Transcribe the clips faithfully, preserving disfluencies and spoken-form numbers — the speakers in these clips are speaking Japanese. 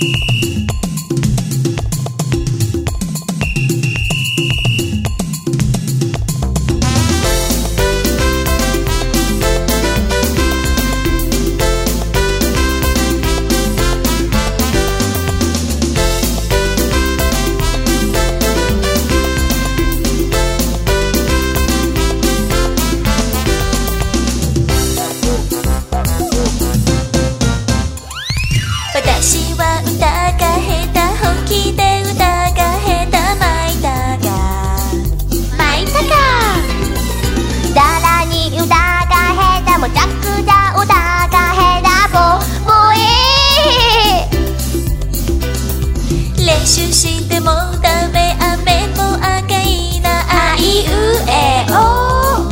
私は歌が下手、本気で歌が下手、まいたがまいたか。 さらに歌が下手、もちゃくちゃ歌が下手、ボボイ練習してもダメ、雨も赤いな、あいうえお。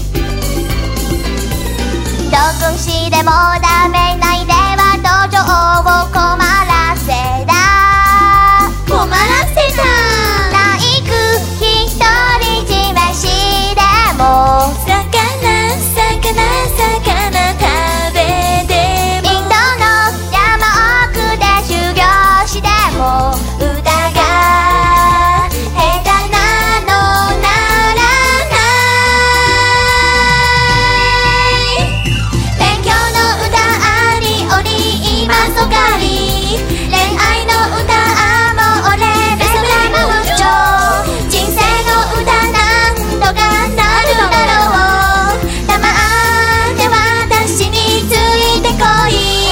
どくしでもダメないでは道場を困らせた困らせた。 体育ひとりじめしでも魚魚魚食べても、 インドの山奥で修行しても歌が下手なのならない。勉強の歌ありおり今そかり、恋愛の歌も俺ベストラム不調、人生の歌なんとかなるだろう、たまで私についてこい。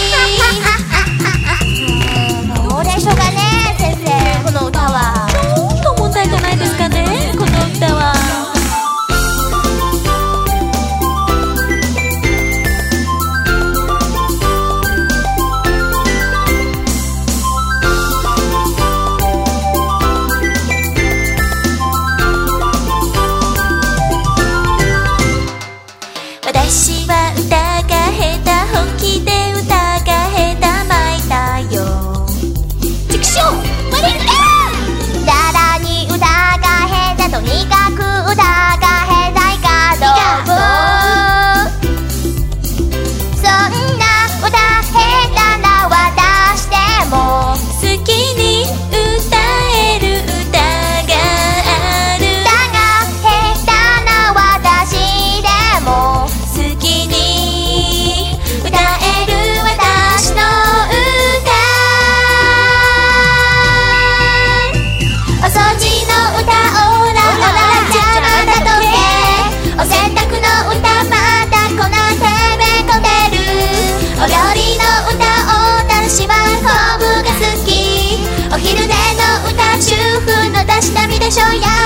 どうでしょうかね先生、この歌はちょっと問題じゃないですかね、この歌は。私は歌が下手、本気で歌が下手、まいたよ。チクショーマリンカ。 さらに歌が下手、とにかく歌が下手いかどう、そんな歌下手な私でも好きに歌える歌がある。 歌が下手な私でも好きに歌える私の歌。 お掃除の歌オラオラじゃまたとけ、お洗濯の歌またこなてめこてる、お料理の歌私は昆布が好き、お昼寝の歌主婦のたしなみでしょや